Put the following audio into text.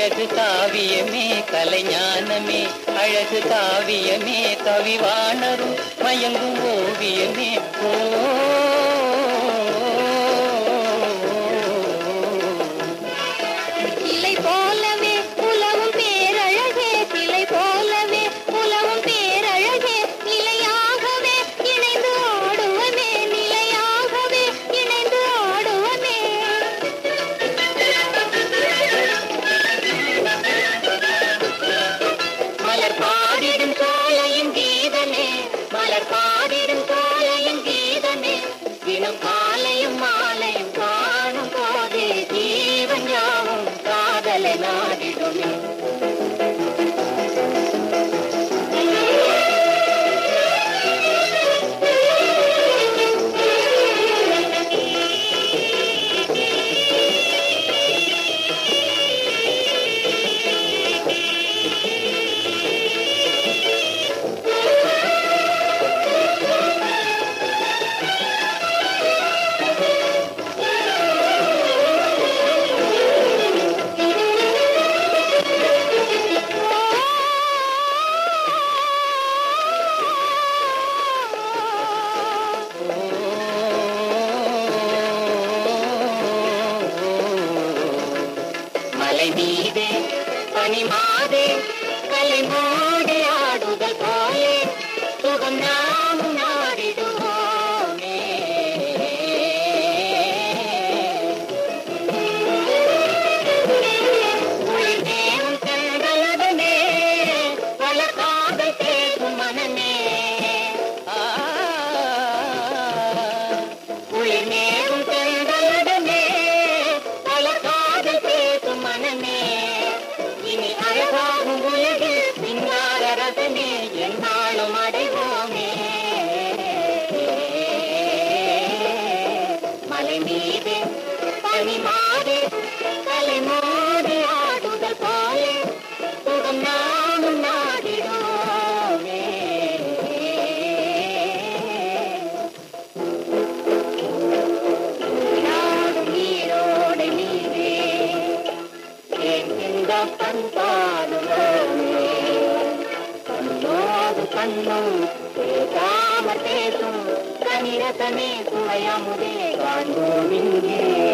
அழகு காவியமே கலைஞானமே, அழகு காவியமே கவிவாணரும் மயங்கும் ஓவியமே. ஓ சிலை போலவே புலவும் பேரழகே, சிலை போலவே புலவும் பேரழகே, நிலையாகவே இணைந்து ஆடுவமே, நிலையாகவே இணைந்து ஆடுவமே. மலர் பாடிடும் சோலையின் கீதமே, மலர் பாடிடும் சோலையின் கீதமே, தினம் காலையும் மாலையும் காணும் போதே ஜீவன் யாவும் காதலை நாடிடுமே. மலை மீதே பனிமாதே கலை மோடி ஆடுதல் போலே சுகம் நாமும் நாடிடுவோமே. உயிர்நேரும் சென்றலுடனே பல காதல் பேசும் மனமே. உயிர்நேரும் சென்றலுடனே பல காதல் பேசும் மனமே. இனி அழகாகும் உலகில் சிங்கார ரசமே என்னாலும் அடைவோமே. மலை மீது பனிமாது கலை மோதி ஆடுதல் போலே சுகம் நாமும் நாடிடுவோமே. நாடும் நீரோடு நீரே பண்பாடுவோமே. கண்ணோடு கண்ணும் பேசாம பேசும் கனிரசமே சுவையமுதே காண்போம் இங்கே.